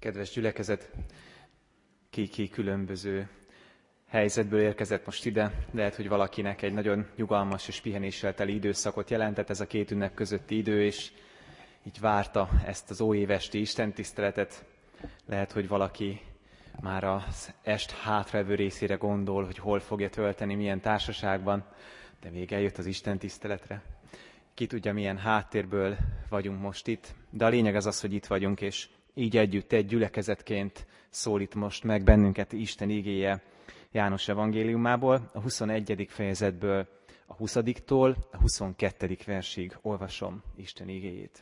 Kedves gyülekezet, ki különböző helyzetből érkezett most ide. Lehet, hogy valakinek egy nagyon nyugalmas és pihenéssel teli időszakot jelentett ez a két ünnep közötti idő, és így várta ezt az óévesti istentiszteletet. Lehet, hogy valaki már az est hátralévő részére gondol, hogy hol fogja tölteni, milyen társaságban, de még eljött az istentiszteletre. Ki tudja, milyen háttérből vagyunk most itt, de a lényeg az, hogy itt vagyunk, és így együtt egy gyülekezetként szólít most meg bennünket Isten igéje János evangéliumából, a 21. fejezetből a 20-tól a 22. versig olvasom Isten igéjét.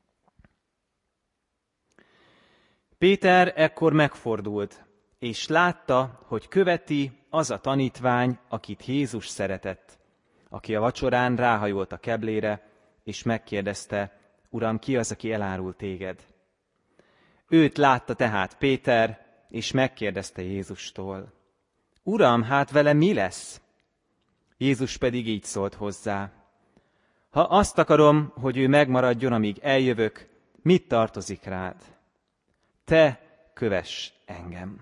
Péter ekkor megfordult, és látta, hogy követi az a tanítvány, akit Jézus szeretett, aki a vacsorán ráhajolt a keblére, és megkérdezte: Uram, ki az, aki elárul téged? Őt látta tehát Péter, és megkérdezte Jézustól: Uram, hát vele mi lesz? Jézus pedig így szólt hozzá: Ha azt akarom, hogy ő megmaradjon, amíg eljövök, mit tartozik rád? Te kövess engem.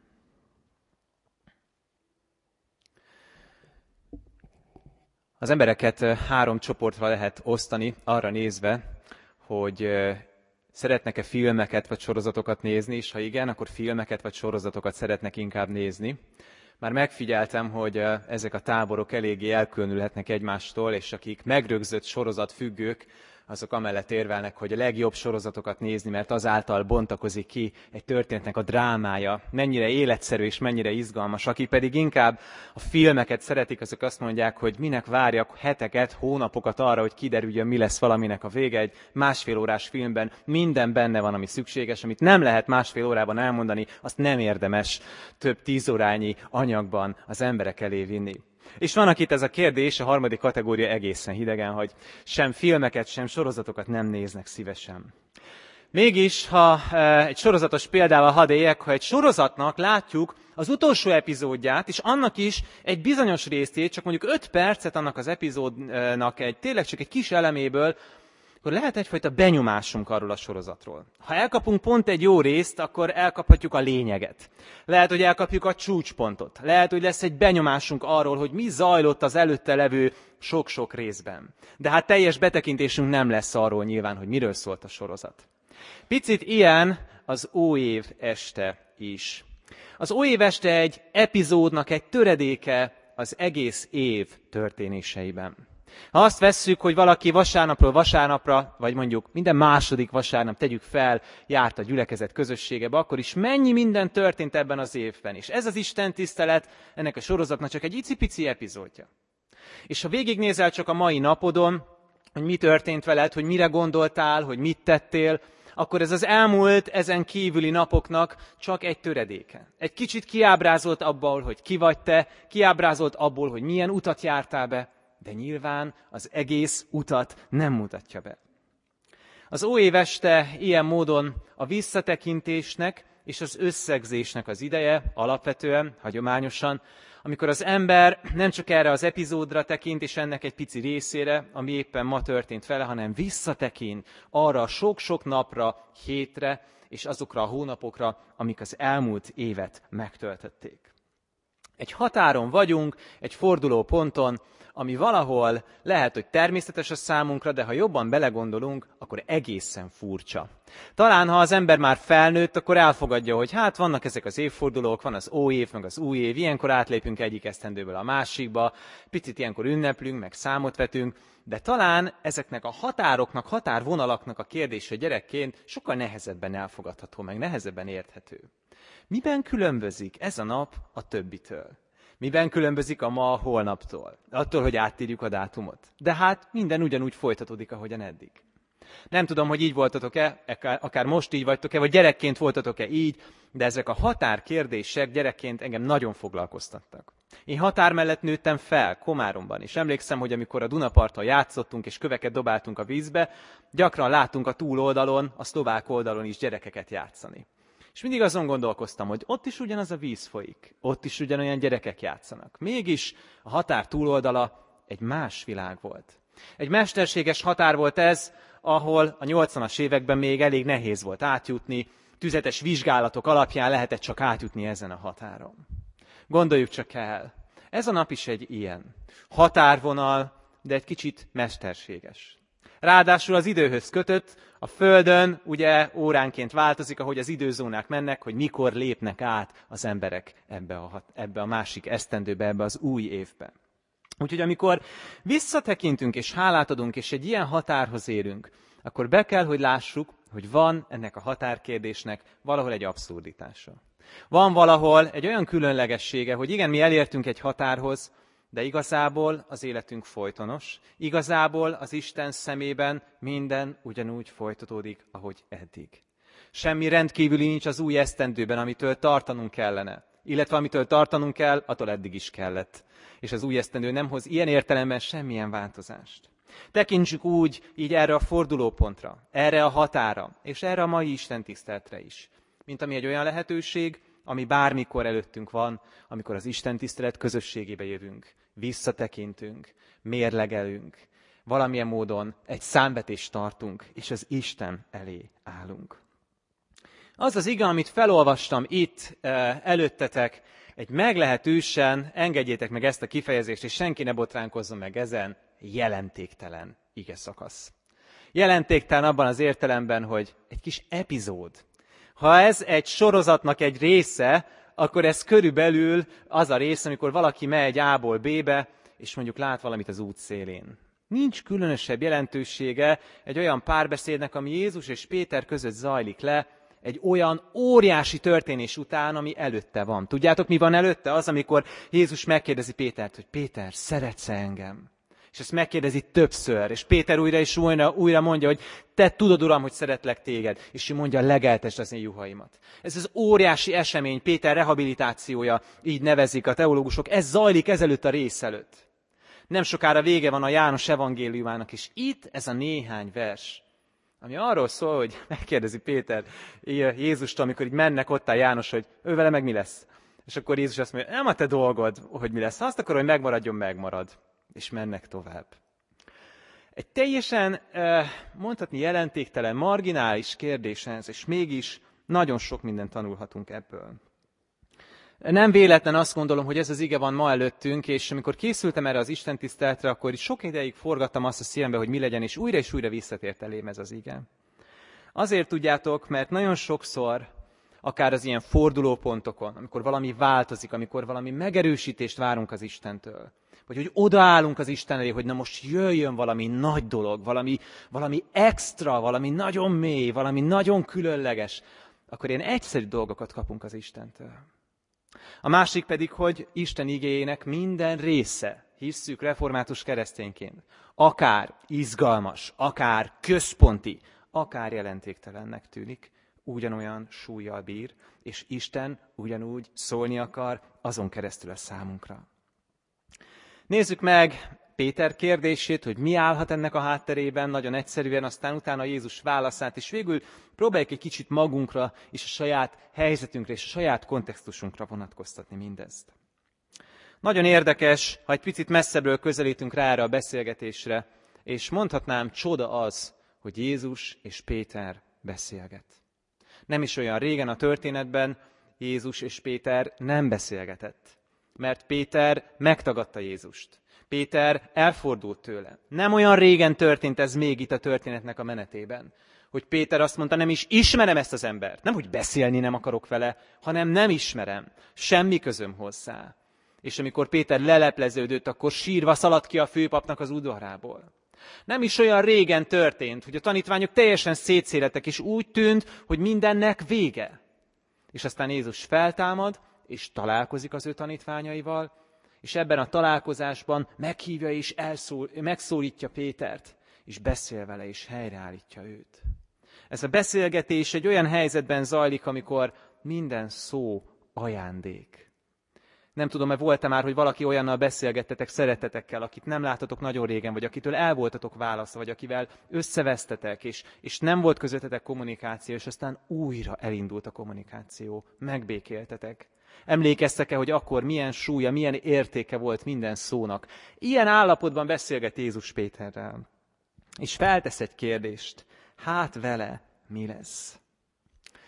Az embereket 3 csoportra lehet osztani, arra nézve, hogy szeretnek-e filmeket vagy sorozatokat nézni, és ha igen, akkor filmeket vagy sorozatokat szeretnek inkább nézni. Már megfigyeltem, hogy ezek a táborok eléggé elkülönülhetnek egymástól, és akik megrögzött sorozatfüggők, azok amellett érvelnek, hogy a legjobb sorozatokat nézni, mert azáltal bontakozik ki egy történetnek a drámája, mennyire életszerű és mennyire izgalmas. Akik pedig inkább a filmeket szeretik, azok azt mondják, hogy minek várjak heteket, hónapokat arra, hogy kiderüljön, mi lesz valaminek a vége. Egy 1,5 órás filmben minden benne van, ami szükséges, amit nem lehet 1,5 órában elmondani, azt nem érdemes több 10 órányi anyagban az emberek elé vinni. És van, akit ez a kérdés, a harmadik kategória egészen hidegen, hogy sem filmeket, sem sorozatokat nem néznek szívesen. Mégis, ha egy sorozatos példával hadd éljek, ha egy sorozatnak látjuk az utolsó epizódját, és annak is egy bizonyos részét, csak mondjuk 5 percet annak az epizódnak tényleg csak egy kis eleméből, akkor lehet egyfajta benyomásunk arról a sorozatról. Ha elkapunk pont egy jó részt, akkor elkaphatjuk a lényeget. Lehet, hogy elkapjuk a csúcspontot. Lehet, hogy lesz egy benyomásunk arról, hogy mi zajlott az előtte levő sok-sok részben. De hát teljes betekintésünk nem lesz arról nyilván, hogy miről szólt a sorozat. Picit ilyen az óév este is. Az óév este egy epizódnak egy töredéke az egész év történéseiben. Ha azt vesszük, hogy valaki vasárnapról vasárnapra, vagy mondjuk minden második vasárnap, tegyük fel, járt a gyülekezet közösségebe, akkor is mennyi minden történt ebben az évben. És ez az istentisztelet ennek a sorozatnak csak egy icipici epizódja. És ha végignézel csak a mai napodon, hogy mi történt veled, hogy mire gondoltál, hogy mit tettél, akkor ez az elmúlt, ezen kívüli napoknak csak egy töredéke. Egy kicsit kiábrázolt abból, hogy ki vagy te, kiábrázolt abból, hogy milyen utat jártál be, de nyilván az egész utat nem mutatja be. Az óéveste ilyen módon a visszatekintésnek és az összegzésnek az ideje, alapvetően, hagyományosan, amikor az ember nem csak erre az epizódra tekint, és ennek egy pici részére, ami éppen ma történt vele, hanem visszatekint arra a sok-sok napra, hétre, és azokra a hónapokra, amik az elmúlt évet megtöltötték. Egy határon vagyunk, egy fordulóponton, ami valahol lehet, hogy természetes a számunkra, de ha jobban belegondolunk, akkor egészen furcsa. Talán, ha az ember már felnőtt, akkor elfogadja, hogy hát vannak ezek az évfordulók, van az óév, meg az új év, ilyenkor átlépünk egyik esztendőből a másikba, picit ilyenkor ünneplünk, meg számot vetünk, de talán ezeknek a határoknak, határvonalaknak a kérdése gyerekként sokkal nehezebben elfogadható, meg nehezebben érthető. Miben különbözik ez a nap a többitől? Miben különbözik a ma a holnaptól? Attól, hogy áttírjuk a dátumot. De hát minden ugyanúgy folytatódik, ahogyan eddig. Nem tudom, hogy így voltatok-e, akár most így vagytok-e, vagy gyerekként voltatok-e így, de ezek a határkérdések gyerekként engem nagyon foglalkoztattak. Én határ mellett nőttem fel, Komáromban, és emlékszem, hogy amikor a Dunaparton játszottunk és köveket dobáltunk a vízbe, gyakran láttunk a túloldalon, a szlovák oldalon is gyerekeket játszani. És mindig azon gondolkoztam, hogy ott is ugyanaz a víz folyik, ott is ugyanolyan gyerekek játszanak. Mégis a határ túloldala egy más világ volt. Egy mesterséges határ volt ez, ahol a 80-as években még elég nehéz volt átjutni, tüzetes vizsgálatok alapján lehetett csak átjutni ezen a határon. Gondoljuk csak el, ez a nap is egy ilyen határvonal, de egy kicsit mesterséges. Ráadásul az időhöz kötött, a Földön ugye óránként változik, ahogy az időzónák mennek, hogy mikor lépnek át az emberek ebbe a másik esztendőbe, ebbe az új évbe. Úgyhogy amikor visszatekintünk és hálát adunk, és egy ilyen határhoz érünk, akkor be kell, hogy lássuk, hogy van ennek a határkérdésnek valahol egy abszurditása. Van valahol egy olyan különlegessége, hogy igen, mi elértünk egy határhoz, de igazából az életünk folytonos. Igazából az Isten szemében minden ugyanúgy folytatódik, ahogy eddig. Semmi rendkívüli nincs az új esztendőben, amitől tartanunk kellene. Illetve amitől tartanunk kell, attól eddig is kellett. És az új esztendő nem hoz ilyen értelemben semmilyen változást. Tekintsük úgy így erre a fordulópontra, erre a határa, és erre a mai istentiszteletre is. Mint ami egy olyan lehetőség, ami bármikor előttünk van, amikor az istentisztelet közösségébe jövünk, visszatekintünk, mérlegelünk, valamilyen módon egy számvetést tartunk, és az Isten elé állunk. Az az ige, amit felolvastam itt előttetek, egy meglehetősen, engedjétek meg ezt a kifejezést, és senki ne botránkozzon meg ezen, jelentéktelen ige szakasz. Jelentéktelen abban az értelemben, hogy egy kis epizód. Ha ez egy sorozatnak egy része, akkor ez körülbelül az a rész, amikor valaki megy A-ból B-be, és mondjuk lát valamit az út szélén. Nincs különösebb jelentősége egy olyan párbeszédnek, ami Jézus és Péter között zajlik le, egy olyan óriási történés után, ami előtte van. Tudjátok, mi van előtte? Az, amikor Jézus megkérdezi Pétert, hogy Péter, szeretsz-e engem? És ezt megkérdezi többször, és Péter újra és újra mondja, hogy te tudod, Uram, hogy szeretlek téged, és ő mondja, legeltesd az én juhaimat. Ez az óriási esemény, Péter rehabilitációja, így nevezik a teológusok, ez zajlik ezelőtt a rész előtt. Nem sokára vége van a János evangéliumának, és itt ez a néhány vers, ami arról szól, hogy megkérdezi Péter Jézustól, amikor így mennek ott a János, hogy ő vele meg mi lesz. És akkor Jézus azt mondja, nem a te dolgod, hogy mi lesz. Ha azt akarom, hogy megmaradjon, megmarad. És mennek tovább. Egy teljesen, mondhatni jelentéktelen, marginális kérdés ez, és mégis nagyon sok mindent tanulhatunk ebből. Nem véletlen azt gondolom, hogy ez az ige van ma előttünk, és amikor készültem erre az istentiszteletre, akkor is sok ideig forgattam azt a szívembe, hogy mi legyen, és újra visszatért elém ez az ige. Azért tudjátok, mert nagyon sokszor, akár az ilyen fordulópontokon, amikor valami változik, amikor valami megerősítést várunk az Istentől, vagy hogy odaállunk az Isten elé, hogy na most jöjjön valami nagy dolog, valami extra, valami nagyon mély, valami nagyon különleges, akkor ilyen egyszerű dolgokat kapunk az Istentől. A másik pedig, hogy Isten igéjének minden része, hisszük református keresztényként, akár izgalmas, akár központi, akár jelentéktelennek tűnik, ugyanolyan súllyal bír, és Isten ugyanúgy szólni akar azon keresztül a számunkra. Nézzük meg Péter kérdését, hogy mi állhat ennek a hátterében, nagyon egyszerűen, aztán utána Jézus válaszát, és végül próbáljuk egy kicsit magunkra, és a saját helyzetünkre, és a saját kontextusunkra vonatkoztatni mindezt. Nagyon érdekes, ha egy picit messzebbről közelítünk rá erre a beszélgetésre, és mondhatnám, csoda az, hogy Jézus és Péter beszélget. Nem is olyan régen a történetben Jézus és Péter nem beszélgetett, mert Péter megtagadta Jézust. Péter elfordult tőle. Nem olyan régen történt ez még itt a történetnek a menetében, hogy Péter azt mondta, nem is ismerem ezt az embert. Nem, hogy beszélni nem akarok vele, hanem nem ismerem. Semmi közöm hozzá. És amikor Péter lelepleződött, akkor sírva szaladt ki a főpapnak az udvarából. Nem is olyan régen történt, hogy a tanítványok teljesen szétszélettek, és úgy tűnt, hogy mindennek vége. És aztán Jézus feltámad, és találkozik az ő tanítványaival, és ebben a találkozásban meghívja és megszólítja Pétert, és beszél vele, és helyreállítja őt. Ez a beszélgetés egy olyan helyzetben zajlik, amikor minden szó ajándék. Nem tudom, volt-e már, hogy valaki olyannal beszélgettetek szeretetekkel, akit nem láttatok nagyon régen, vagy akitől el voltatok választva, vagy akivel összevesztetek, és nem volt közöttetek kommunikáció, és aztán újra elindult a kommunikáció, megbékéltetek. Emlékeztek-e, hogy akkor milyen súlya, milyen értéke volt minden szónak? Ilyen állapotban beszélget Jézus Péterrel. És feltesz egy kérdést. Hát vele mi lesz?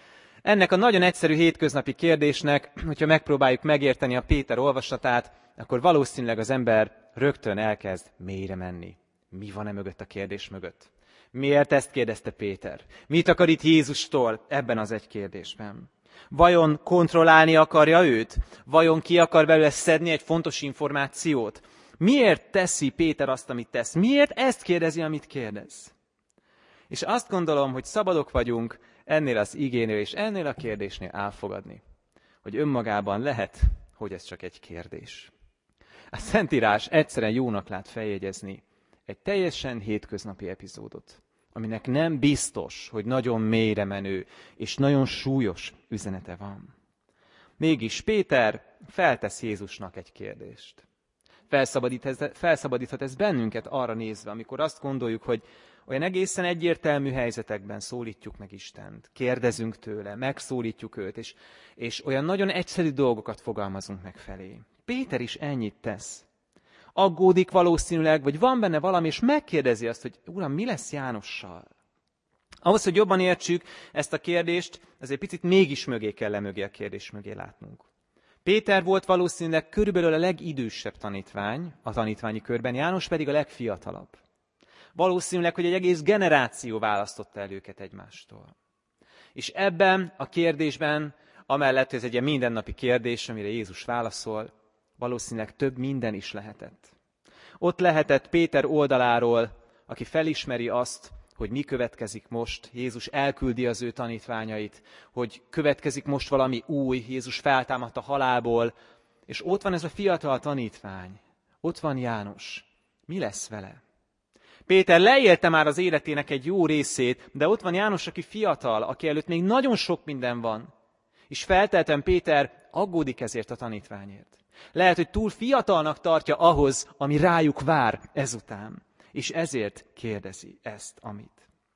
Ennek a nagyon egyszerű hétköznapi kérdésnek, hogyha megpróbáljuk megérteni a Péter olvasatát, akkor valószínűleg az ember rögtön elkezd mélyre menni. Mi van mögött a kérdés mögött? Miért ezt kérdezte Péter? Mit akar itt Jézustól ebben az egy kérdésben? Vajon kontrollálni akarja őt? Vajon ki akar belőle szedni egy fontos információt? Miért teszi Péter azt, amit tesz? Miért ezt kérdezi, amit kérdez? És azt gondolom, hogy szabadok vagyunk ennél az igénél és ennél a kérdésnél elfogadni, hogy önmagában lehet, hogy ez csak egy kérdés. A Szentírás egyszerűen jónak lát feljegyezni egy teljesen hétköznapi epizódot, aminek nem biztos, hogy nagyon mélyre menő és nagyon súlyos üzenete van. Mégis Péter feltesz Jézusnak egy kérdést. Felszabadíthat ez bennünket arra nézve, amikor azt gondoljuk, hogy olyan egészen egyértelmű helyzetekben szólítjuk meg Istent, kérdezünk tőle, megszólítjuk őt, és olyan nagyon egyszerű dolgokat fogalmazunk meg felé. Péter is ennyit tesz. Aggódik valószínűleg, vagy van benne valami, és megkérdezi azt, hogy Uram, mi lesz Jánossal? Ahhoz, hogy jobban értsük ezt a kérdést, ezért picit mégis mögé kell a kérdés mögé látnunk. Péter volt valószínűleg körülbelül a legidősebb tanítvány a tanítványi körben, János pedig a legfiatalabb. Valószínűleg, hogy egy egész generáció választotta el őket egymástól. És ebben a kérdésben, amellett, hogy ez egy ilyen mindennapi kérdés, amire Jézus válaszol, valószínűleg több minden is lehetett. Ott lehetett Péter oldaláról, aki felismeri azt, hogy mi következik most, Jézus elküldi az ő tanítványait, hogy következik most valami új, Jézus feltámadt a halálból, és ott van ez a fiatal tanítvány, ott van János. Mi lesz vele? Péter leélte már az életének egy jó részét, de ott van János, aki fiatal, aki előtt még nagyon sok minden van. És feltelten Péter aggódik ezért a tanítványért. Lehet, hogy túl fiatalnak tartja ahhoz, ami rájuk vár ezután. És ezért kérdezi ezt, amit.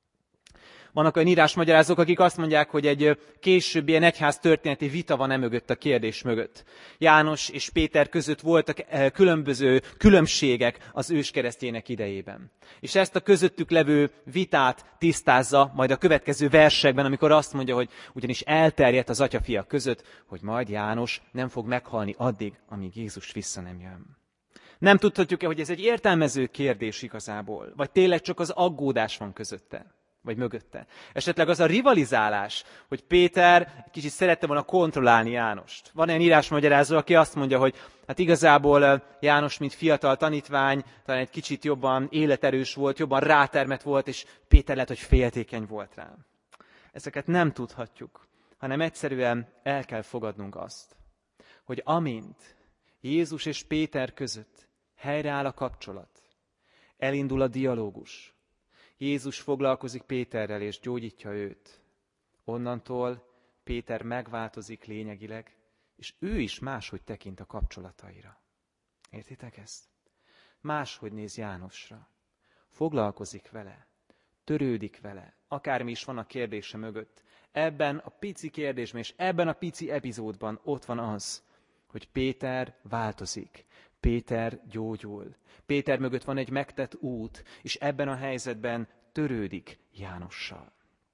Vannak olyan írásmagyarázók, akik azt mondják, hogy egy későbbi ilyen egyház történeti vita van emögött a kérdés mögött. János és Péter között voltak különböző különbségek az őskeresztjének idejében. És ezt a közöttük levő vitát tisztázza majd a következő versekben, amikor azt mondja, hogy ugyanis elterjedt az atya-fia között, hogy majd János nem fog meghalni addig, amíg Jézus vissza nem jön. Nem tudhatjuk-e, hogy ez egy értelmező kérdés igazából, vagy tényleg csak az aggódás van közötte, vagy mögötte. Esetleg az a rivalizálás, hogy Péter kicsit szerette volna kontrollálni Jánost. Van egy írásmagyarázó, aki azt mondja, hogy hát igazából János, mint fiatal tanítvány, talán egy kicsit jobban életerős volt, jobban rátermett volt, és Péter lehet, hogy féltékeny volt rá. Ezeket nem tudhatjuk, hanem egyszerűen el kell fogadnunk azt, hogy amint Jézus és Péter között helyreáll a kapcsolat, elindul a dialógus, Jézus foglalkozik Péterrel és gyógyítja őt. Onnantól Péter megváltozik lényegileg, és ő is máshogy tekint a kapcsolataira. Értitek ezt? Máshogy néz Jánosra. Foglalkozik vele, törődik vele, akármi is van a kérdése mögött. Ebben a pici kérdésben és ebben a pici epizódban ott van az, hogy Péter változik. Péter gyógyul. Péter mögött van egy megtett út, és ebben a helyzetben törődik Jánossal.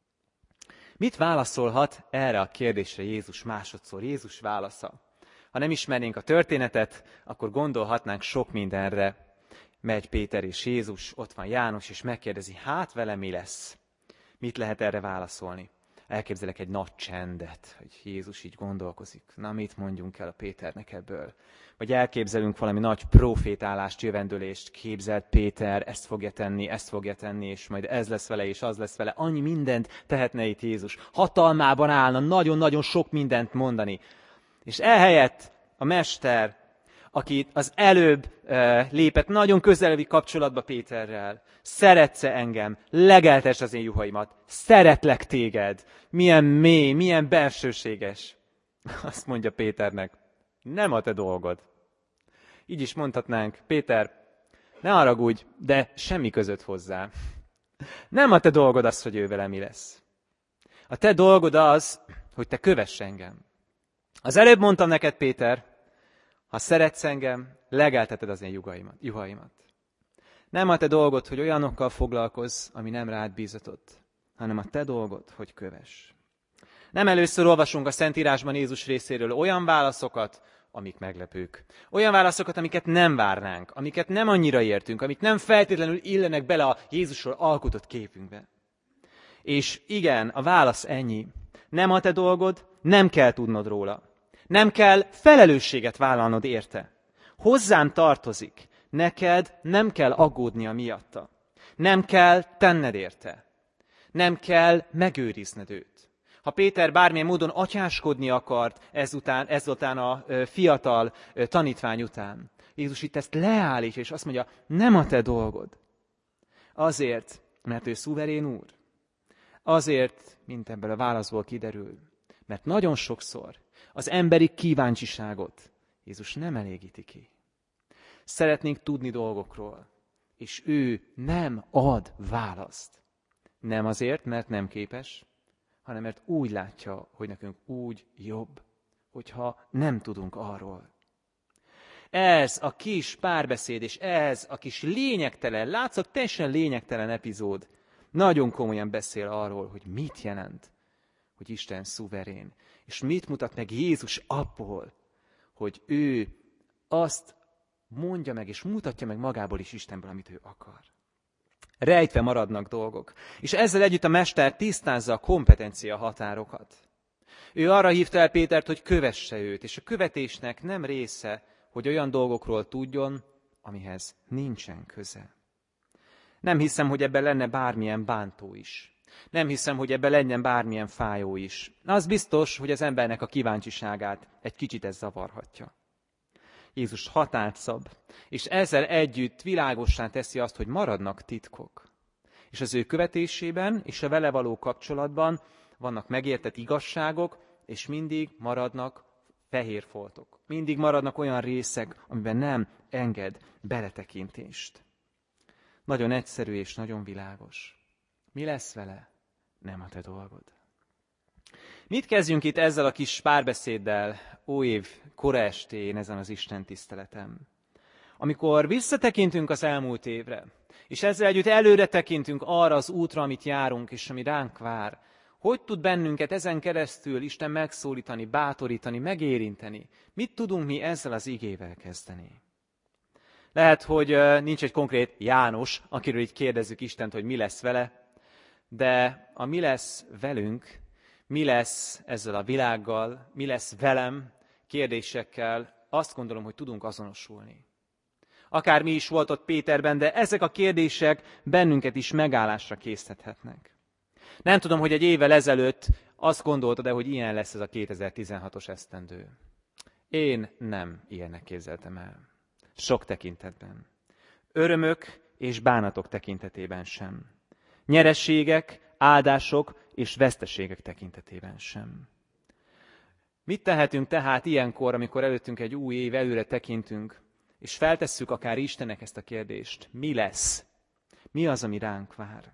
Mit válaszolhat erre a kérdésre Jézus másodszor? Jézus válasza. Ha nem ismernénk a történetet, akkor gondolhatnánk sok mindenre. Megy Péter és Jézus, ott van János, és megkérdezi, hát vele mi lesz? Mit lehet erre válaszolni? Elképzelek egy nagy csendet, hogy Jézus így gondolkozik. Na, mit mondjunk el a Péternek ebből? Vagy elképzelünk valami nagy profétálást, jövendőlést, képzelt Péter, ezt fogja tenni, és majd ez lesz vele, és az lesz vele. Annyi mindent tehetne itt Jézus. Hatalmában állna nagyon-nagyon sok mindent mondani. És ehelyett a mester, aki az előbb lépett nagyon közelevi kapcsolatba Péterrel, szeretsz-e engem, legeltesd az én juhaimat, szeretlek téged, milyen mély, milyen bensőséges. Azt mondja Péternek, nem a te dolgod. Így is mondhatnánk, Péter, ne haragudj, de semmi között hozzá. Nem a te dolgod az, hogy ő vele mi lesz. A te dolgod az, hogy te kövess engem. Az előbb mondtam neked, Péter, ha szeretsz engem, legelteted az én juhaimat. Nem a te dolgod, hogy olyanokkal foglalkozz, ami nem rád bízatott, hanem a te dolgod, hogy kövess. Nem először olvasunk a Szentírásban Jézus részéről olyan válaszokat, amik meglepők. Olyan válaszokat, amiket nem várnánk, amiket nem annyira értünk, amik nem feltétlenül illenek bele a Jézusról alkotott képünkbe. És igen, a válasz ennyi. Nem a te dolgod, nem kell tudnod róla. Nem kell felelősséget vállalnod érte. Hozzám tartozik. Neked nem kell aggódnia miatta. Nem kell tenned érte. Nem kell megőrizned őt. Ha Péter bármilyen módon atyáskodni akart ezután a fiatal tanítvány után, Jézus itt ezt leállítja, és azt mondja, nem a te dolgod. Azért, mert ő szuverén úr. Azért, mint ebből a válaszból kiderül, mert nagyon sokszor az emberi kíváncsiságot Jézus nem elégíti ki. Szeretnénk tudni dolgokról, és ő nem ad választ. Nem azért, mert nem képes, hanem mert úgy látja, hogy nekünk úgy jobb, hogyha nem tudunk arról. Ez a kis párbeszéd, és ez a kis lényegtelen, látszólag teljesen lényegtelen epizód nagyon komolyan beszél arról, hogy mit jelent, hogy Isten szuverén, és mit mutat meg Jézus abból, hogy ő azt mondja meg, és mutatja meg magából is Istenből, amit ő akar. Rejtve maradnak dolgok, és ezzel együtt a mester tisztázza a kompetencia határokat. Ő arra hívta el Pétert, hogy kövesse őt, és a követésnek nem része, hogy olyan dolgokról tudjon, amihez nincsen köze. Nem hiszem, hogy ebben lenne bármilyen bántó is. Nem hiszem, hogy ebben legyen bármilyen fájó is. Az biztos, hogy az embernek a kíváncsiságát egy kicsit ez zavarhatja. Jézus határt szab, és ezzel együtt világossá teszi azt, hogy maradnak titkok. És az ő követésében és a vele való kapcsolatban vannak megértett igazságok, és mindig maradnak fehér foltok. Mindig maradnak olyan részek, amiben nem enged beletekintést. Nagyon egyszerű és nagyon világos. Mi lesz vele? Nem a te dolgod. Mit kezdjünk itt ezzel a kis párbeszéddel óév kora estén ezen az Isten tiszteletem? Amikor visszatekintünk az elmúlt évre, és ezzel együtt előre tekintünk arra az útra, amit járunk, és ami ránk vár, hogy tud bennünket ezen keresztül Isten megszólítani, bátorítani, megérinteni? Mit tudunk mi ezzel az igével kezdeni? Lehet, hogy nincs egy konkrét János, akiről így kérdezzük Istent, hogy mi lesz vele, de a mi lesz velünk, mi lesz ezzel a világgal, mi lesz velem kérdésekkel, azt gondolom, hogy tudunk azonosulni. Akár mi is volt ott Péterben, de ezek a kérdések bennünket is megállásra késztethetnek. Nem tudom, hogy egy évvel ezelőtt azt gondoltad-e, hogy ilyen lesz ez a 2016-os esztendő. Én nem ilyennek képzeltem el. Sok tekintetben. Örömök és bánatok tekintetében sem. Nyereségek, áldások és veszteségek tekintetében sem. Mit tehetünk tehát ilyenkor, amikor előttünk egy új év, előre tekintünk, és feltesszük akár Istennek ezt a kérdést? Mi lesz? Mi az, ami ránk vár?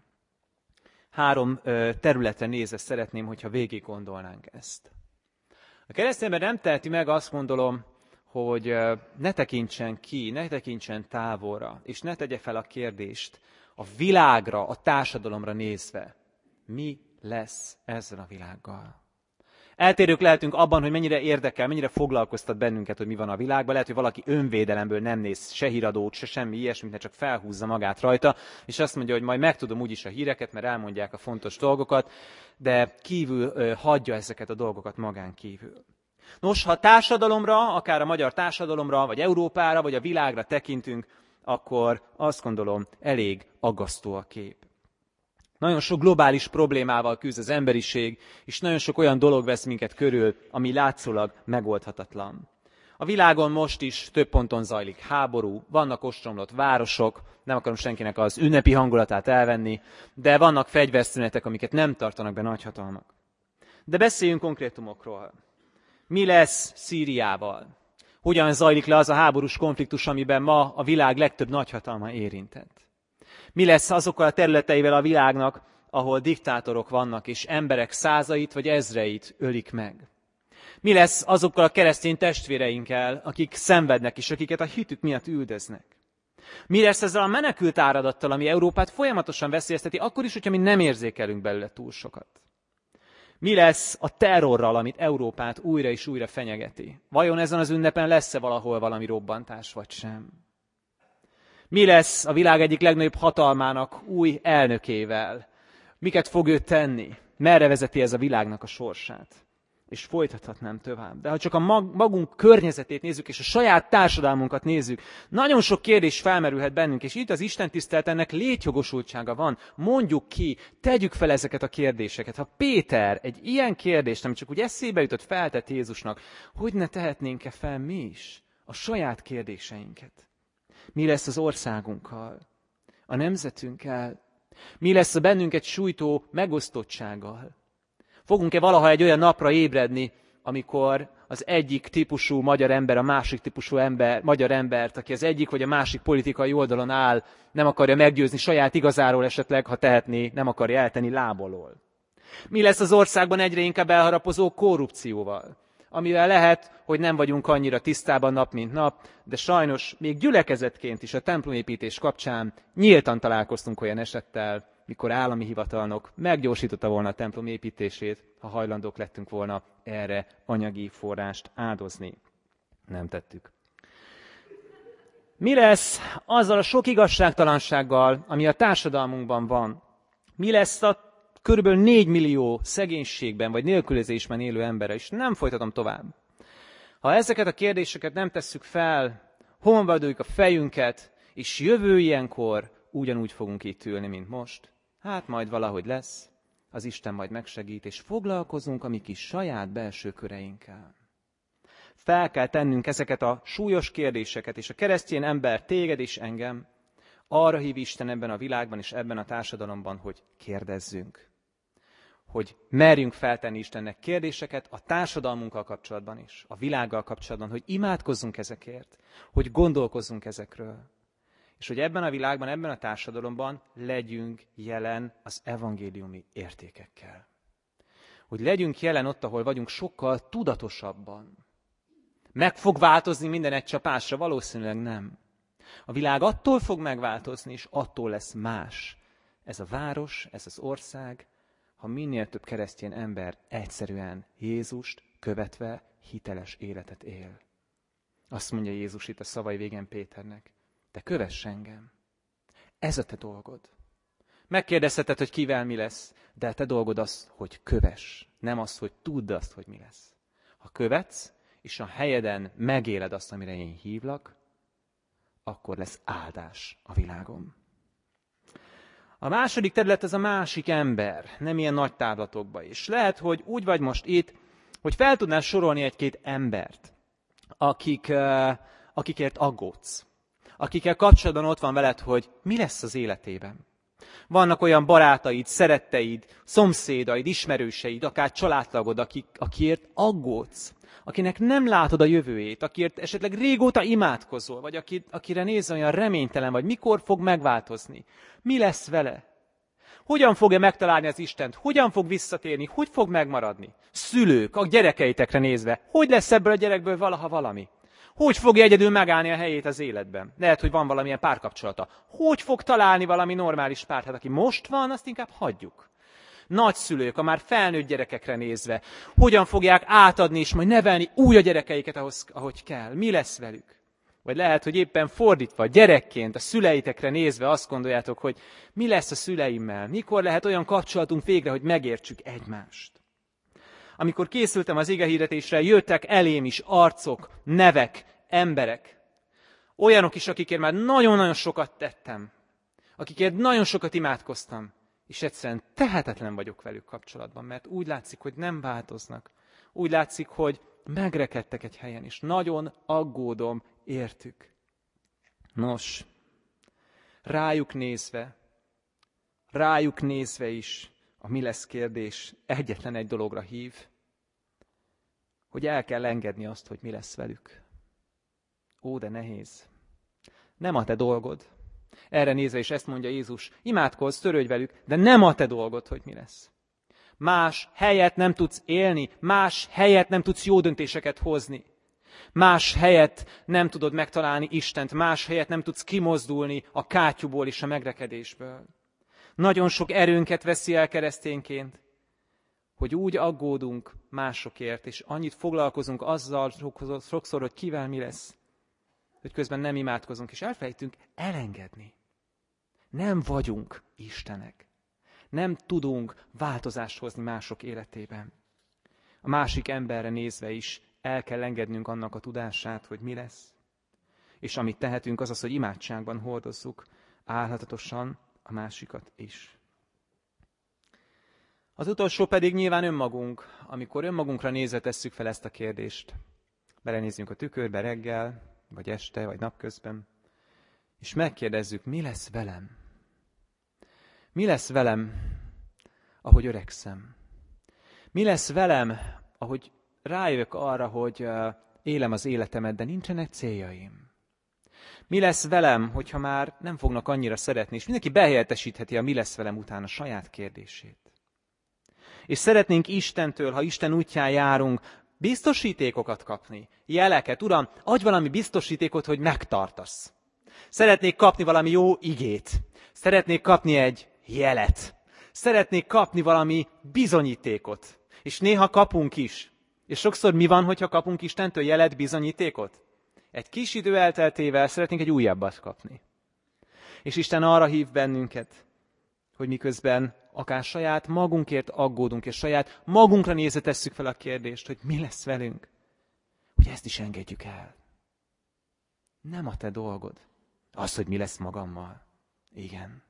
3 területre nézve szeretném, hogyha végig gondolnánk ezt. A keresztény ember nem teheti meg, azt gondolom, hogy ne tekintsen ki, ne tekintsen távolra, és ne tegye fel a kérdést a világra, a társadalomra nézve. Mi lesz ezzel a világgal? Eltérők lehetünk abban, hogy mennyire érdekel, mennyire foglalkoztat bennünket, hogy mi van a világban. Lehet, hogy valaki önvédelemből nem néz se híradót, se semmi ilyesmit, ne csak felhúzza magát rajta, és azt mondja, hogy majd megtudom úgyis a híreket, mert elmondják a fontos dolgokat, de kívül hagyja ezeket a dolgokat magán kívül. Nos, ha a társadalomra, akár a magyar társadalomra, vagy Európára, vagy a világra tekintünk, akkor azt gondolom, elég aggasztó a kép. Nagyon sok globális problémával küzd az emberiség, és nagyon sok olyan dolog vesz minket körül, ami látszólag megoldhatatlan. A világon most is több ponton zajlik háború, vannak ostromlott városok, nem akarom senkinek az ünnepi hangulatát elvenni, de vannak fegyverszünetek, amiket nem tartanak be nagyhatalmak. De beszéljünk konkrétumokról. Mi lesz Szíriával? Hogyan zajlik le az a háborús konfliktus, amiben ma a világ legtöbb nagyhatalma érintett? Mi lesz azokkal a területeivel a világnak, ahol diktátorok vannak, és emberek százait vagy ezreit ölik meg? Mi lesz azokkal a keresztény testvéreinkkel, akik szenvednek, és akiket a hitük miatt üldöznek? Mi lesz ezzel a menekült áradattal, ami Európát folyamatosan veszélyezteti, akkor is, hogyha mi nem érzékelünk belőle túl sokat? Mi lesz a terrorral, amit Európát újra és újra fenyegeti? Vajon ezen az ünnepen lesz-e valahol valami robbantás, vagy sem? Mi lesz a világ egyik legnagyobb hatalmának új elnökével? Miket fog ő tenni? Merre vezeti ez a világnak a sorsát? És folytathatnám tovább. De ha csak a magunk környezetét nézzük, és a saját társadalmunkat nézzük, nagyon sok kérdés felmerülhet bennünk, és itt az istentisztelet ennek létjogosultsága van. Mondjuk ki, tegyük fel ezeket a kérdéseket. Ha Péter egy ilyen kérdést, ami csak úgy eszébe jutott, feltett Jézusnak, hogy ne tehetnénk-e fel mi is a saját kérdéseinket? Mi lesz az országunkkal, a nemzetünkkel? Mi lesz a bennünket sújtó megosztottsággal? Fogunk-e valaha egy olyan napra ébredni, amikor az egyik típusú magyar ember a másik típusú magyar embert, aki az egyik vagy a másik politikai oldalon áll, nem akarja meggyőzni saját igazáról esetleg, ha tehetné, nem akarja eltenni lábalól? Mi lesz az országban egyre inkább elharapozó korrupcióval, amivel lehet, hogy nem vagyunk annyira tisztában nap mint nap, de sajnos még gyülekezetként is a templomépítés kapcsán nyíltan találkoztunk olyan esettel, mikor állami hivatalnok meggyorsította volna a templom építését, ha hajlandók lettünk volna erre anyagi forrást áldozni. Nem tettük. Mi lesz azzal a sok igazságtalansággal, ami a társadalmunkban van? Mi lesz a körülbelül 4 millió szegénységben vagy nélkülözésben élő emberre? És nem folytatom tovább. Ha ezeket a kérdéseket nem tesszük fel, honvadoljuk a fejünket, és jövő ilyenkor ugyanúgy fogunk itt ülni, mint most, hát majd valahogy lesz, az Isten majd megsegít, és foglalkozunk a mi kis saját belső köreinkkel. Fel kell tennünk ezeket a súlyos kérdéseket, és a keresztény ember, téged és engem, arra hív Isten ebben a világban és ebben a társadalomban, hogy kérdezzünk. Hogy merjünk feltenni Istennek kérdéseket a társadalmunkkal kapcsolatban is, a világgal kapcsolatban, hogy imádkozzunk ezekért, hogy gondolkozzunk ezekről. És hogy ebben a világban, ebben a társadalomban legyünk jelen az evangéliumi értékekkel. Hogy legyünk jelen ott, ahol vagyunk, sokkal tudatosabban. Meg fog változni minden egy csapásra? Valószínűleg nem. A világ attól fog megváltozni, és attól lesz más. Ez a város, ez az ország, ha minél több keresztény ember egyszerűen Jézust követve hiteles életet él. Azt mondja Jézus itt a szavai végén Péternek, te kövess engem. Ez a te dolgod. Megkérdezheted, hogy kivel mi lesz, de a te dolgod az, hogy kövess, nem az, hogy tudd azt, hogy mi lesz. Ha követsz, és a helyeden megéled azt, amire én hívlak, akkor lesz áldás a világon. A második terület az a másik ember, nem ilyen nagy távlatokba is. Lehet, hogy úgy vagy most itt, hogy fel tudnál sorolni egy-két embert, akikért aggódsz. Akikkel kapcsolatban ott van veled, hogy mi lesz az életében. Vannak olyan barátaid, szeretteid, szomszédaid, ismerőseid, akár családtagod, akiért aggódsz, akinek nem látod a jövőjét, akiért esetleg régóta imádkozol, vagy akire nézve olyan reménytelen vagy, mikor fog megváltozni. Mi lesz vele? Hogyan fogja megtalálni az Istent? Hogyan fog visszatérni? Hogy fog megmaradni? Szülők, a gyerekeitekre nézve, hogy lesz ebből a gyerekből valaha valami? Hogy fogja egyedül megállni a helyét az életben? Lehet, hogy van valamilyen párkapcsolata. Hogy fog találni valami normális párt? Hát aki most van, azt inkább hagyjuk. Nagyszülők, a már felnőtt gyerekekre nézve, hogyan fogják átadni és majd nevelni új a gyerekeiket ahogy kell? Mi lesz velük? Vagy lehet, hogy éppen fordítva, gyerekként, a szüleitekre nézve azt gondoljátok, hogy mi lesz a szüleimmel? Mikor lehet olyan kapcsolatunk végre, hogy megértsük egymást? Amikor készültem az igehirdetésre, jöttek elém is arcok, nevek, emberek. Olyanok is, akikért már nagyon-nagyon sokat tettem. Akikért nagyon sokat imádkoztam. És egyszerűen tehetetlen vagyok velük kapcsolatban, mert úgy látszik, hogy nem változnak. Úgy látszik, hogy megrekedtek egy helyen, és nagyon aggódom értük. Nos, rájuk nézve is a mi lesz kérdés egyetlen egy dologra hív, hogy el kell engedni azt, hogy mi lesz velük. Ó, de nehéz. Nem a te dolgod. Erre nézve is ezt mondja Jézus, imádkozz, törődj velük, de nem a te dolgod, hogy mi lesz. Más helyet nem tudsz élni, más helyet nem tudsz jó döntéseket hozni. Más helyet nem tudod megtalálni Istent, más helyet nem tudsz kimozdulni a kátyúból és a megrekedésből. Nagyon sok erőnket veszi el keresztényként, hogy úgy aggódunk másokért, és annyit foglalkozunk azzal sokszor, hogy kivel mi lesz, hogy közben nem imádkozunk, és elfelejtünk elengedni. Nem vagyunk Istenek. Nem tudunk változást hozni mások életében. A másik emberre nézve is el kell engednünk annak a tudását, hogy mi lesz. És amit tehetünk, az, hogy imádságban hordozzuk álhatatosan a másikat is. Az utolsó pedig nyilván önmagunk, amikor önmagunkra nézve tesszük fel ezt a kérdést. Belenézzünk a tükörbe reggel, vagy este, vagy napközben, és megkérdezzük, mi lesz velem? Mi lesz velem, ahogy öregszem? Mi lesz velem, ahogy rájövök arra, hogy élem az életemet, de nincsenek céljaim? Mi lesz velem, hogyha már nem fognak annyira szeretni, és mindenki behelyettesítheti a mi lesz velem után a saját kérdését. És szeretnénk Istentől, ha Isten útján járunk, biztosítékokat kapni, jeleket. Uram, adj valami biztosítékot, hogy megtartasz. Szeretnék kapni valami jó igét. Szeretnék kapni egy jelet. Szeretnék kapni valami bizonyítékot. És néha kapunk is. És sokszor mi van, hogyha kapunk Istentől jelet, bizonyítékot? Egy kis idő elteltével szeretnénk egy újabbat kapni. És Isten arra hív bennünket, hogy miközben akár saját magunkért aggódunk, és saját magunkra nézve tesszük fel a kérdést, hogy mi lesz velünk, hogy ezt is engedjük el. Nem a te dolgod. Az, hogy mi lesz magammal. Igen.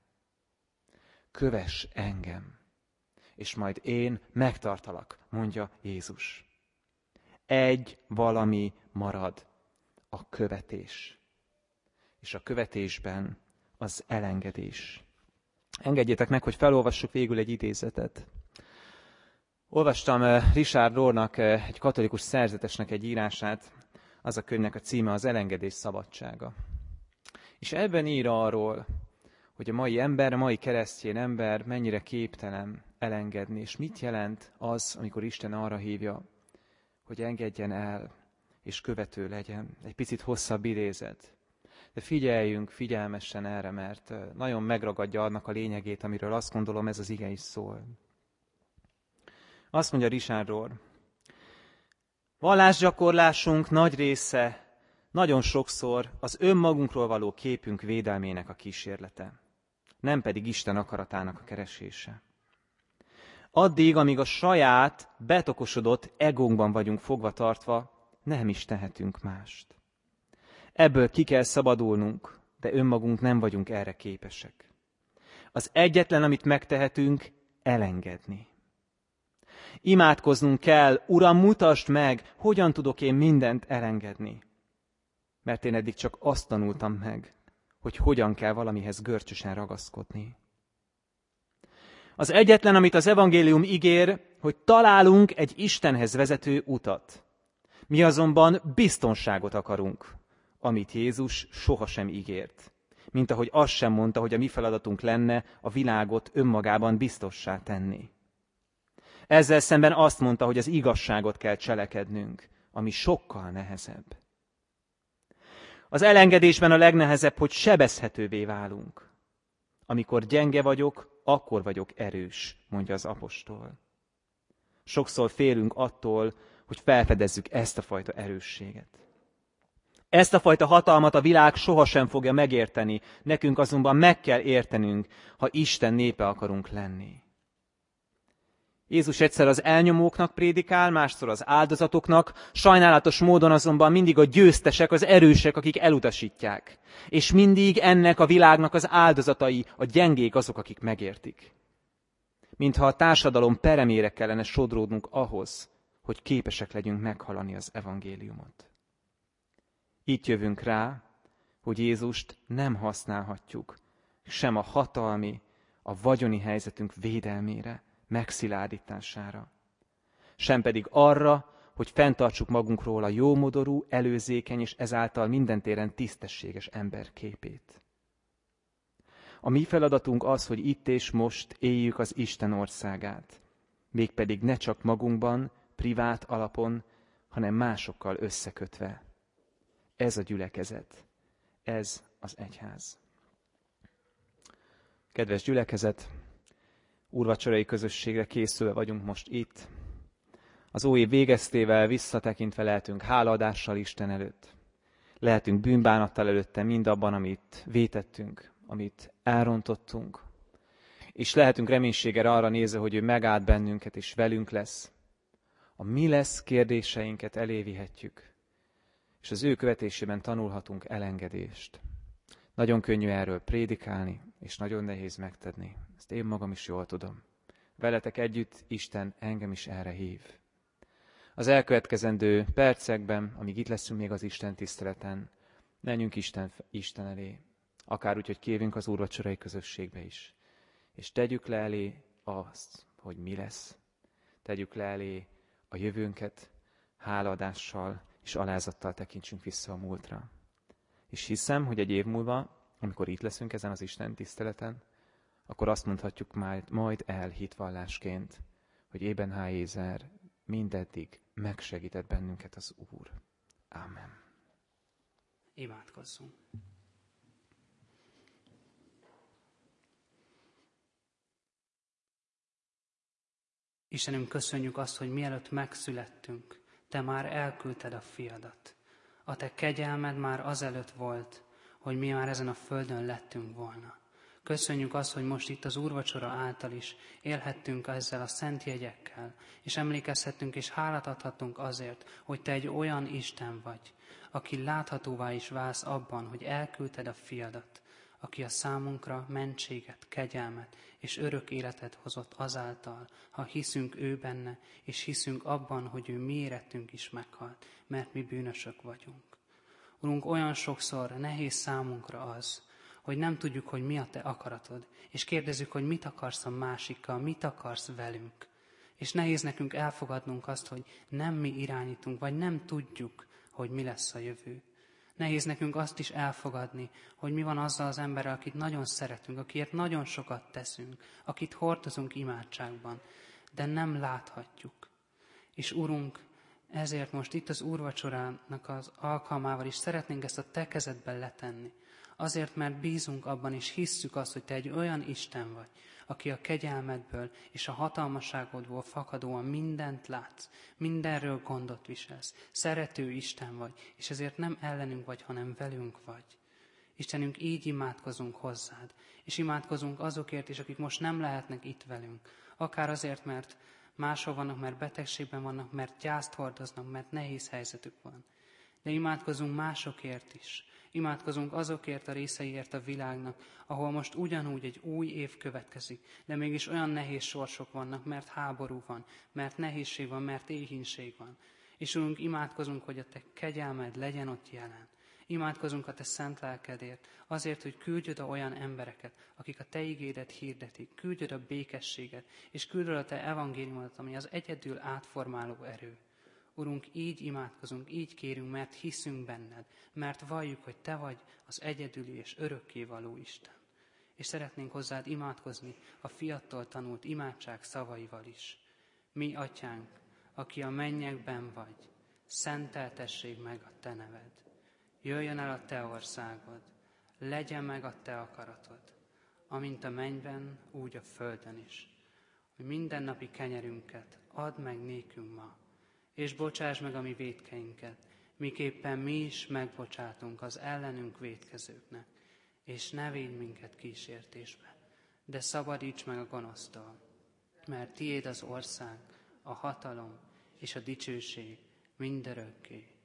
Kövess engem, és majd én megtartalak, mondja Jézus. Egy valami marad, a követés. És a követésben az elengedés. Engedjétek meg, hogy felolvassuk végül egy idézetet. Olvastam Richard Rohrnak, egy katolikus szerzetesnek egy írását, az a könyvnek a címe az Elengedés szabadsága. És ebben ír arról, hogy a mai ember, a mai keresztény ember mennyire képtelen elengedni, és mit jelent az, amikor Isten arra hívja, hogy engedjen el, és követő legyen. Egy picit hosszabb idézet. De figyeljünk figyelmesen erre, mert nagyon megragadja annak a lényegét, amiről azt gondolom, ez az ige is szól. Azt mondja Richard Rohr, vallásgyakorlásunk nagy része nagyon sokszor az önmagunkról való képünk védelmének a kísérlete, nem pedig Isten akaratának a keresése. Addig, amíg a saját, betokosodott egónkban vagyunk fogva tartva, nem is tehetünk mást. Ebből ki kell szabadulnunk, de önmagunk nem vagyunk erre képesek. Az egyetlen, amit megtehetünk, elengedni. Imádkoznunk kell, Uram, mutasd meg, hogyan tudok én mindent elengedni. Mert én eddig csak azt tanultam meg, hogy hogyan kell valamihez görcsösen ragaszkodni. Az egyetlen, amit az evangélium ígér, hogy találunk egy Istenhez vezető utat. Mi azonban biztonságot akarunk, amit Jézus sohasem ígért. Mint ahogy azt sem mondta, hogy a mi feladatunk lenne a világot önmagában biztossá tenni. Ezzel szemben azt mondta, hogy az igazságot kell cselekednünk, ami sokkal nehezebb. Az elengedésben a legnehezebb, hogy sebezhetővé válunk. Amikor gyenge vagyok, akkor vagyok erős, mondja az apostol. Sokszor félünk attól, hogy felfedezzük ezt a fajta erősséget. Ezt a fajta hatalmat a világ sohasem fogja megérteni, nekünk azonban meg kell értenünk, ha Isten népe akarunk lenni. Jézus egyszer az elnyomóknak prédikál, másszor az áldozatoknak, sajnálatos módon azonban mindig a győztesek, az erősek, akik elutasítják. És mindig ennek a világnak az áldozatai, a gyengék azok, akik megértik. Mintha a társadalom peremére kellene sodródnunk ahhoz, hogy képesek legyünk meghalani az evangéliumot. Itt jövünk rá, hogy Jézust nem használhatjuk sem a hatalmi, a vagyoni helyzetünk védelmére, megszilárdítására, sem pedig arra, hogy fenntartsuk magunkról a jómodorú, előzékeny és ezáltal mindentéren tisztességes ember képét. A mi feladatunk az, hogy itt és most éljük az Isten országát, mégpedig ne csak magunkban, privát alapon, hanem másokkal összekötve. Ez a gyülekezet, ez az egyház. Kedves gyülekezet, úrvacsorai közösségre készülve vagyunk most itt. Az új év végeztével visszatekintve lehetünk hálaadással Isten előtt. Lehetünk bűnbánattal előtte mindabban, amit vétettünk, amit elrontottunk. És lehetünk reménységgel arra nézve, hogy ő megáld bennünket és velünk lesz. A mi lesz kérdéseinket elévihetjük, és az ő követésében tanulhatunk elengedést. Nagyon könnyű erről prédikálni, és nagyon nehéz megtenni. Ezt én magam is jól tudom. Veletek együtt Isten engem is erre hív. Az elkövetkezendő percekben, amíg itt leszünk még az Isten tiszteleten, menjünk Isten elé, akár úgy, hogy kérjünk az úrvacsorai közösségbe is. És tegyük le elé azt, hogy mi lesz. Tegyük le elé a jövőnket, hálaadással és alázattal tekintsünk vissza a múltra. És hiszem, hogy egy év múlva, amikor itt leszünk ezen az Isten tiszteleten, akkor azt mondhatjuk majd el hitvallásként, hogy Ebenháézer mindeddig megsegített bennünket az Úr. Ámen. Imádkozzunk. Istenünk, köszönjük azt, hogy mielőtt megszülettünk, Te már elküldted a fiadat. A Te kegyelmed már azelőtt volt, hogy mi már ezen a földön lettünk volna. Köszönjük azt, hogy most itt az úrvacsora által is élhettünk ezzel a szent jegyekkel, és emlékezhettünk és hálát adhatunk azért, hogy Te egy olyan Isten vagy, aki láthatóvá is válsz abban, hogy elküldted a fiadat, aki a számunkra mentséget, kegyelmet és örök életet hozott azáltal, ha hiszünk ő benne, és hiszünk abban, hogy ő mi érettünk is meghalt, mert mi bűnösök vagyunk. Urunk, olyan sokszor nehéz számunkra az, hogy nem tudjuk, hogy mi a Te akaratod, és kérdezzük, hogy mit akarsz a másikkal, mit akarsz velünk. És nehéz nekünk elfogadnunk azt, hogy nem mi irányítunk, vagy nem tudjuk, hogy mi lesz a jövő. Nehéz nekünk azt is elfogadni, hogy mi van azzal az emberrel, akit nagyon szeretünk, akiért nagyon sokat teszünk, akit hordozunk imádságban, de nem láthatjuk. És Urunk, ezért most itt az úrvacsorának az alkalmával is szeretnénk ezt a Te kezedben letenni. Azért, mert bízunk abban, és hisszük azt, hogy Te egy olyan Isten vagy, aki a kegyelmedből és a hatalmasságodból fakadóan mindent látsz, mindenről gondot viselsz, szerető Isten vagy, és ezért nem ellenünk vagy, hanem velünk vagy. Istenünk, így imádkozunk hozzád, és imádkozunk azokért is, akik most nem lehetnek itt velünk, akár azért, mert máshol vannak, mert betegségben vannak, mert gyászt hordoznak, mert nehéz helyzetük van. De imádkozunk másokért is. Imádkozunk azokért a részeiért a világnak, ahol most ugyanúgy egy új év következik, de mégis olyan nehéz sorsok vannak, mert háború van, mert nehézség van, mert éhínség van. És Urunk, imádkozunk, hogy a Te kegyelmed legyen ott jelen. Imádkozunk a Te szent lelkedért, azért, hogy küldj oda olyan embereket, akik a Te igédet hirdetik, küldj oda békességet, és küldj oda a Te evangéliumodat, ami az egyedül átformáló erő. Urunk, így imádkozunk, így kérünk, mert hiszünk benned, mert valljuk, hogy Te vagy az egyedüli és örökkévaló Isten. És szeretnénk hozzád imádkozni a fiattól tanult imádság szavaival is. Mi, Atyánk, aki a mennyekben vagy, szenteltessék meg a Te neved. Jöjjön el a Te országod, legyen meg a Te akaratod, amint a mennyben, úgy a földön is. Hogy mindennapi kenyerünket add meg nékünk ma, és bocsáss meg a mi vétkeinket, miképpen mi is megbocsátunk az ellenünk vétkezőknek, és ne védj minket kísértésbe, de szabadíts meg a gonosztól, mert tiéd az ország, a hatalom és a dicsőség mindörökké.